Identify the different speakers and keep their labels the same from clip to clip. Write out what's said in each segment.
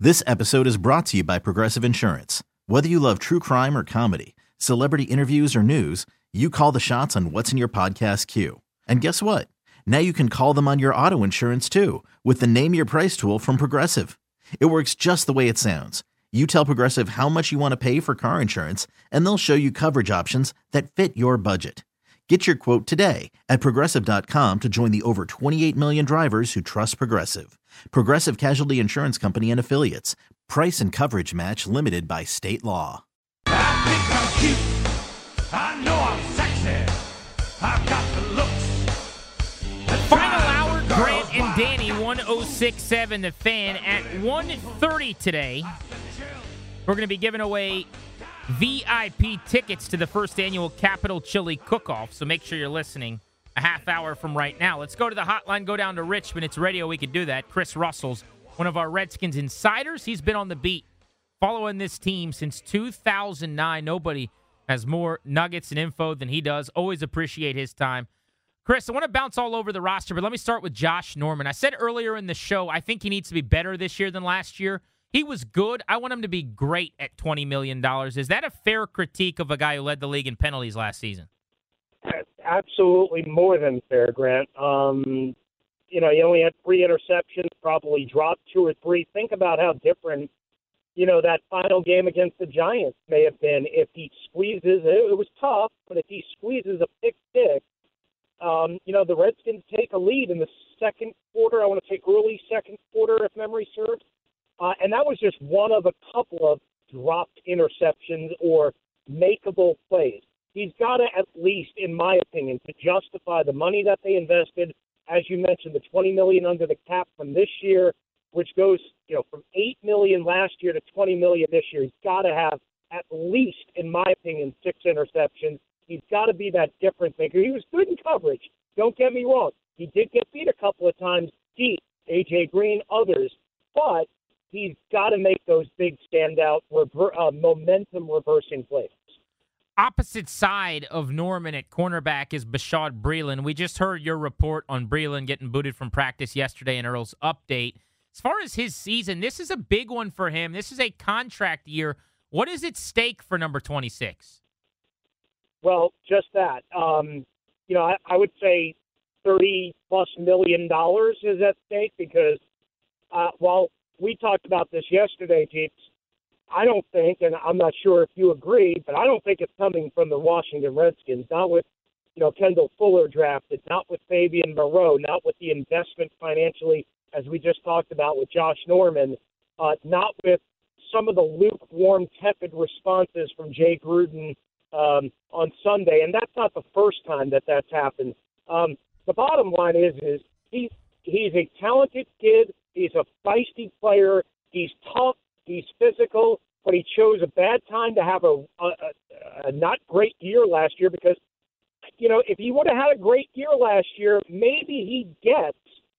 Speaker 1: This episode is brought to you by Progressive Insurance. Whether you love true crime or comedy, celebrity interviews or news, you call the shots on what's in your podcast queue. And guess what? Now you can call them on your auto insurance too with the Name Your Price tool from Progressive. It works just the way it sounds. You tell Progressive how much you want to pay for car insurance, and they'll show you coverage options that fit your budget. Get your quote today at Progressive.com to join the over 28 million drivers who trust Progressive. Progressive Casualty Insurance Company and Affiliates. Price and coverage match limited by state law.
Speaker 2: I think I'm cute. I know I'm sexy. I've got the looks.
Speaker 3: Final hour, Grant and Danny, 106.7 The Fan. At 1:30 today, we're going to be giving away VIP tickets to the first annual Capital Chili Cook-Off, so make sure you're listening a half hour from right now. Let's go to the hotline, go down to Richmond. It's radio, we can do that. Chris Russell's one of our Redskins insiders. He's been on the beat following this team since 2009. Nobody has more nuggets and info than he does. Always appreciate his time. Chris, I want to bounce all over the roster, but let me start with Josh Norman. I said earlier in the show, I think he needs to be better this year than last year. He was good. I want him to be great at $20 million. Is that a fair critique of a guy who led the league in penalties last season?
Speaker 4: Absolutely more than fair, Grant. He only had 3 interceptions, probably dropped 2 or 3. Think about how different, that final game against the Giants may have been if he squeezes. It was tough, but if he squeezes a pick six, the Redskins take a lead in the second quarter. I want to say early second quarter, if memory serves. And that was just one of a couple of dropped interceptions or makeable plays. He's got to, at least, in my opinion, to justify the money that they invested. As you mentioned, the $20 million under the cap from this year, which goes, from $8 million last year to $20 million this year. He's got to have, at least, in my opinion, 6 interceptions. He's got to be that difference maker. He was good in coverage. Don't get me wrong. He did get beat a couple of times deep. A.J. Green, others. But he's got to make those big standout momentum reversing plays.
Speaker 3: Opposite side of Norman at cornerback is Bashaud Breeland. We just heard your report on Breeland getting booted from practice yesterday in Earl's update. As far as his season, this is a big one for him. This is a contract year. What is at stake for number 26?
Speaker 4: Well, just that. I would say $30+ million is at stake because while we talked about this yesterday, Jeeps, I don't think, and I'm not sure if you agree, but I don't think it's coming from the Washington Redskins, not with, Kendall Fuller drafted, not with Fabian Moreau, not with the investment financially, as we just talked about with Josh Norman, not with some of the lukewarm, tepid responses from Jay Gruden on Sunday. And that's not the first time that that's happened. The bottom line is he's a talented kid. He's a feisty player. He's tough. He's physical, but he chose a bad time to have a not great year last year because, if he would have had a great year last year, maybe he gets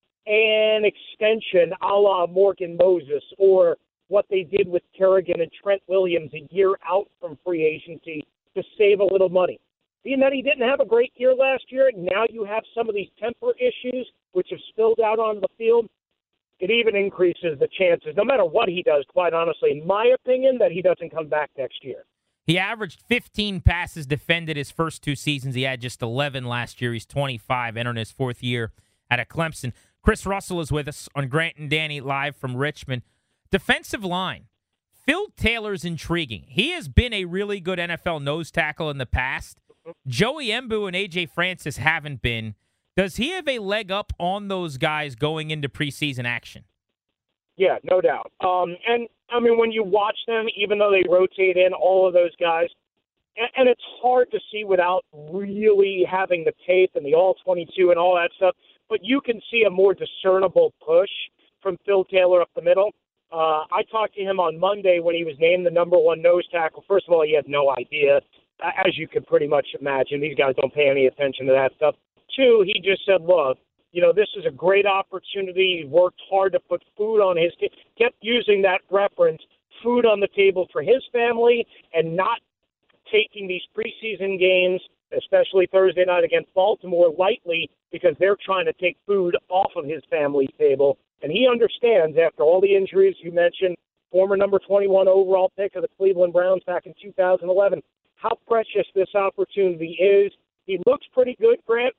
Speaker 4: an extension a la Morgan Moses or what they did with Kerrigan and Trent Williams a year out from free agency to save a little money. Being that he didn't have a great year last year, now you have some of these temper issues which have spilled out on the field. It even increases the chances, no matter what he does, quite honestly, in my opinion, that he doesn't come back next year.
Speaker 3: He averaged 15 passes defended his first 2 seasons. He had just 11 last year. He's 25, entering his 4th year at a Clemson. Chris Russell is with us on Grant and Danny live from Richmond. Defensive line. Phil Taylor's intriguing. He has been a really good NFL nose tackle in the past. Joey Embu and A.J. Francis haven't been. Does he have a leg up on those guys going into preseason action?
Speaker 4: Yeah, no doubt. And, when you watch them, even though they rotate in all of those guys, and it's hard to see without really having the tape and the all-22 and all that stuff, but you can see a more discernible push from Phil Taylor up the middle. I talked to him on Monday when he was named the number 1 nose tackle. First of all, he had no idea, as you could pretty much imagine. These guys don't pay any attention to that stuff. 2, he just said, look, this is a great opportunity. He worked hard to put food on his table, kept using that reference, food on the table for his family, and not taking these preseason games, especially Thursday night against Baltimore, lightly because they're trying to take food off of his family's table. And he understands, after all the injuries you mentioned, former number 21 overall pick of the Cleveland Browns back in 2011. How precious this opportunity is. He looks pretty good, Grant.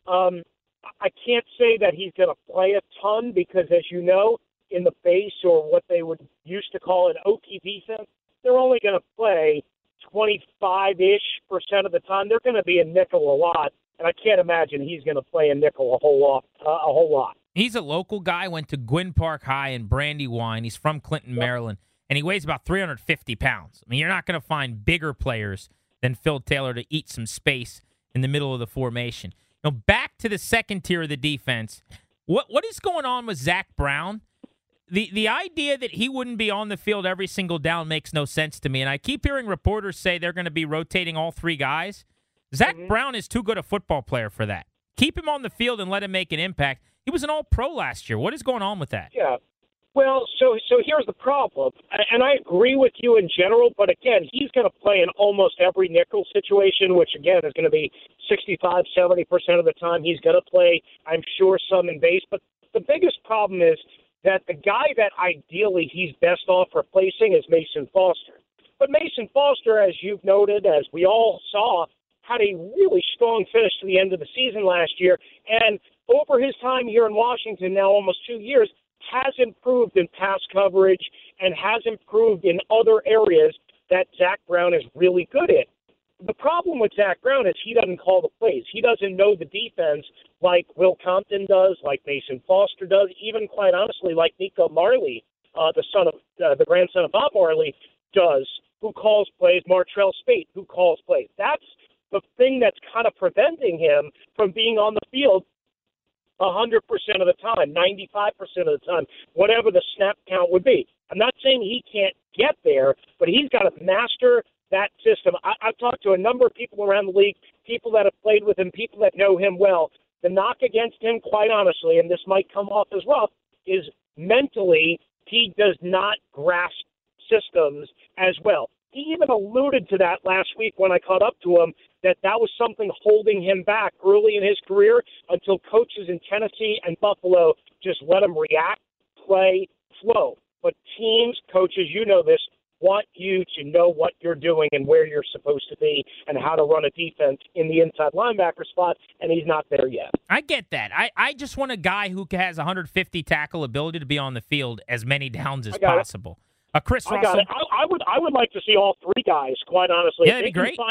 Speaker 4: I can't say that he's going to play a ton because, as you know, in the base or what they would used to call an Okie defense, they're only going to play 25-ish% of the time. They're going to be a nickel a lot, and I can't imagine he's going to play a nickel a whole lot.
Speaker 3: He's a local guy, went to Gwynn Park High in Brandywine. He's from Clinton, Maryland, and he weighs about 350 pounds. I mean, you're not going to find bigger players than Phil Taylor to eat some space in the middle of the formation. Now, back to the second tier of the defense, what is going on with Zach Brown? The idea that he wouldn't be on the field every single down makes no sense to me, and I keep hearing reporters say they're going to be rotating all three guys. Zach Brown is too good a football player for that. Keep him on the field and let him make an impact. He was an all-pro last year. What is going on with that?
Speaker 4: Yeah. Well, so here's the problem, and I agree with you in general, but again, he's going to play in almost every nickel situation, which again is going to be 65, 70% of the time he's going to play, I'm sure, some in base. But the biggest problem is that the guy that ideally he's best off replacing is Mason Foster. But Mason Foster, as you've noted, as we all saw, had a really strong finish to the end of the season last year, and over his time here in Washington, now almost 2 years, has improved in pass coverage and has improved in other areas that Zach Brown is really good at. The problem with Zach Brown is he doesn't call the plays. He doesn't know the defense like Will Compton does, like Mason Foster does, even quite honestly like Nico Marley, the grandson of Bob Marley, does, who calls plays, Martrell Spate, who calls plays. That's the thing that's kind of preventing him from being on the field 100% of the time, 95% of the time, whatever the snap count would be. I'm not saying he can't get there, but he's got to master that system. I've talked to a number of people around the league, people that have played with him, people that know him well. The knock against him, quite honestly, and this might come off as rough, is mentally he does not grasp systems as well. He even alluded to that last week when I caught up to him, that was something holding him back early in his career until coaches in Tennessee and Buffalo just let him react, play, flow. But teams, coaches, you know this, want you to know what you're doing and where you're supposed to be and how to run a defense in the inside linebacker spot, and he's not there yet.
Speaker 3: I get that. I just want a guy who has 150 tackle ability to be on the field as many downs as possible. Chris Russell.
Speaker 4: I would like to see all three guys, quite honestly.
Speaker 3: Yeah, that'd be great.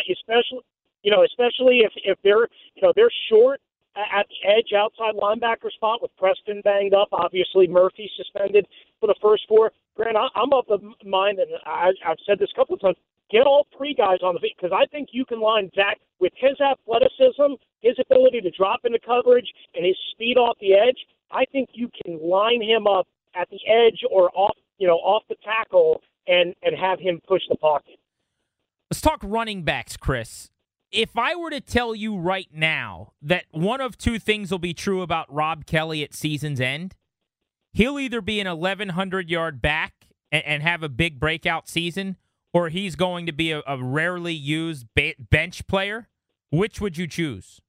Speaker 4: Especially if they're short at the edge outside linebacker spot with Preston banged up, obviously Murphy suspended for the first four. Grant, I'm of the mind, and I've said this a couple of times, get all three guys on the field, because I think you can line Zach with his athleticism, his ability to drop into coverage, and his speed off the edge. I think you can line him up at the edge or off the tackle and have him push the pocket.
Speaker 3: Let's talk running backs, Chris. If I were to tell you right now that one of two things will be true about Rob Kelly at season's end, he'll either be an 1,100-yard back and have a big breakout season, or he's going to be a rarely used bench player. Which would you choose?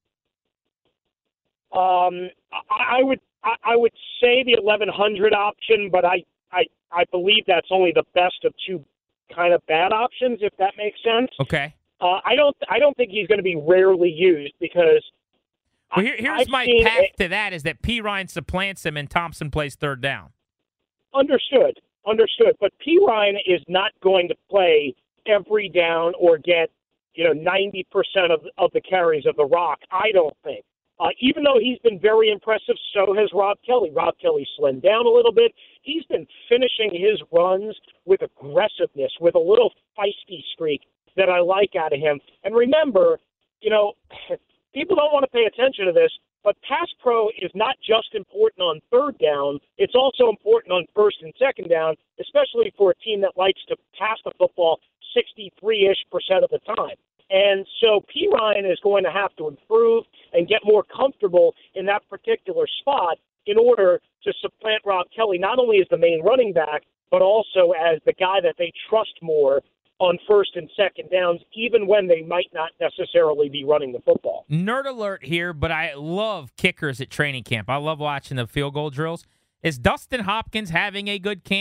Speaker 4: I would say the 1,100 option, but I believe that's only the best of two kind of bad options, if that makes sense.
Speaker 3: Okay.
Speaker 4: I don't think he's going to be rarely used because.
Speaker 3: Well, here's my path to that: is that P. Ryan supplants him and Thompson plays third down.
Speaker 4: Understood. But P. Ryan is not going to play every down or get 90% of the carries of the rock. I don't think. Even though he's been very impressive, so has Rob Kelly. Rob Kelly slimmed down a little bit. He's been finishing his runs with aggressiveness, with a little feisty streak that I like out of him. And remember, people don't want to pay attention to this, but pass pro is not just important on third down. It's also important on first and second down, especially for a team that likes to pass the football 63-ish% of the time. And so P. Ryan is going to have to improve and get more comfortable in that particular spot in order to supplant Rob Kelly, not only as the main running back, but also as the guy that they trust more on first and second downs, even when they might not necessarily be running the football.
Speaker 3: Nerd alert here, but I love kickers at training camp. I love watching the field goal drills. Is Dustin Hopkins having a good camp?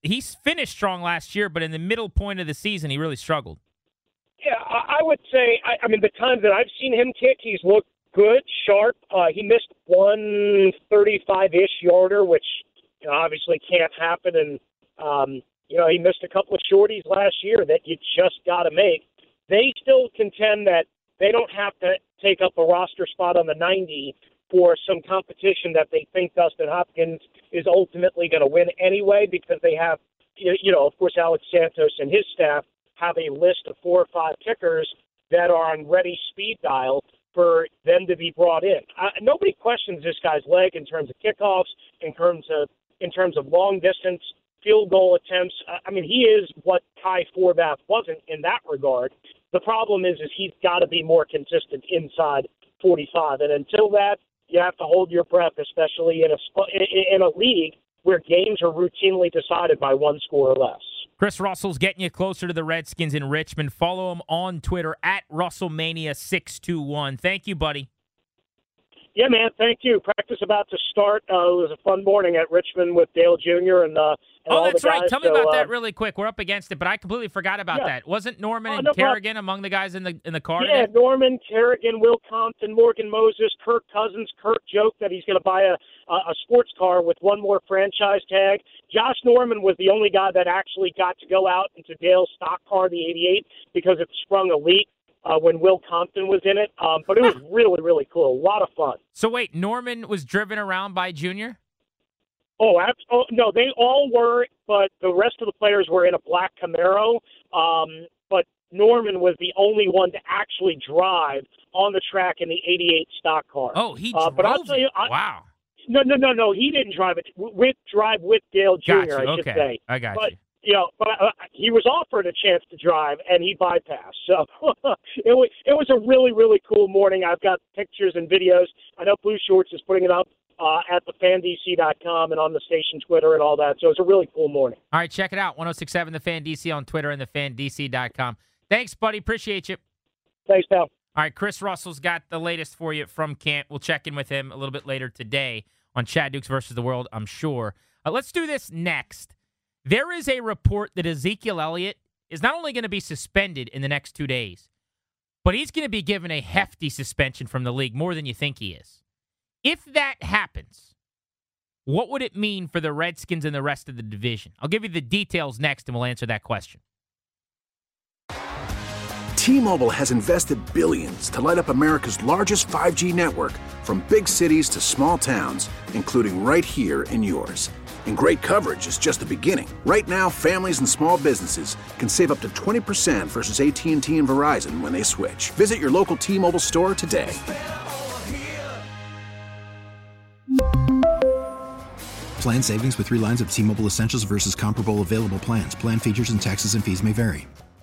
Speaker 3: he's finished strong last year, but in the middle point of the season, he really struggled.
Speaker 4: Yeah, I would say, I mean, the times that I've seen him kick, he's looked good, sharp. He missed one 35-ish yarder, which obviously can't happen. And, he missed a couple of shorties last year that you just got to make. They still contend that they don't have to take up a roster spot on the 90 for some competition that they think Dustin Hopkins is ultimately going to win anyway, because they have, of course, Alex Santos and his staff have a list of 4 or 5 kickers that are on ready speed dial for them to be brought in. Nobody questions this guy's leg in terms of kickoffs, in terms of long distance field goal attempts. I mean, he is what Kai Forbath wasn't in that regard. The problem is he's got to be more consistent inside 45, and until that, you have to hold your breath, especially in a league where games are routinely decided by one score or less.
Speaker 3: Chris Russell's getting you closer to the Redskins in Richmond. Follow him on Twitter at RussellMania621. Thank you, buddy.
Speaker 4: Yeah, man, thank you. Practice about to start. It was a fun morning at Richmond with Dale Jr. and all
Speaker 3: that's
Speaker 4: the guys.
Speaker 3: right. Tell me about that really quick. We're up against it, but I completely forgot about that. Wasn't Norman and Kerrigan among the guys in the car?
Speaker 4: Yeah, today? Norman, Kerrigan, Will Compton, Morgan Moses, Kirk Cousins. Kirk joked that he's going to buy a sports car with one more franchise tag. Josh Norman was the only guy that actually got to go out into Dale's stock car, the 88, because it sprung a leak when Will Compton was in it. But it was really, really cool. A lot of fun.
Speaker 3: So wait, Norman was driven around by Junior?
Speaker 4: Oh, no, they all were, but the rest of the players were in a black Camaro. But Norman was the only one to actually drive on the track in the 88 stock car.
Speaker 3: Oh, he drove
Speaker 4: but I'll tell you,
Speaker 3: wow.
Speaker 4: No, he didn't drive it. Drive with Dale Jr., I should say.
Speaker 3: I got
Speaker 4: you. But he was offered a chance to drive, and he bypassed. So it was a really, really cool morning. I've got pictures and videos. I know Blue Shorts is putting it up at thefandc.com and on the station Twitter and all that. So it's a really cool morning.
Speaker 3: All right, check it out. 1067 The Fan DC on Twitter and thefandc.com. Thanks, buddy. Appreciate you.
Speaker 4: Thanks, pal.
Speaker 3: All right, Chris Russell's got the latest for you from camp. We'll check in with him a little bit later today on Chad Dukes versus the World, I'm sure. Let's do this next. There is a report that Ezekiel Elliott is not only going to be suspended in the next 2 days, but he's going to be given a hefty suspension from the league, more than you think he is. If that happens, what would it mean for the Redskins and the rest of the division? I'll give you the details next, and we'll answer that question.
Speaker 5: T-Mobile has invested billions to light up America's largest 5G network, from big cities to small towns, including right here in yours. And great coverage is just the beginning. Right now, families and small businesses can save up to 20% versus AT&T and Verizon when they switch. Visit your local T-Mobile store today.
Speaker 6: Plan savings with 3 lines of T-Mobile Essentials versus comparable available plans. Plan features and taxes and fees may vary.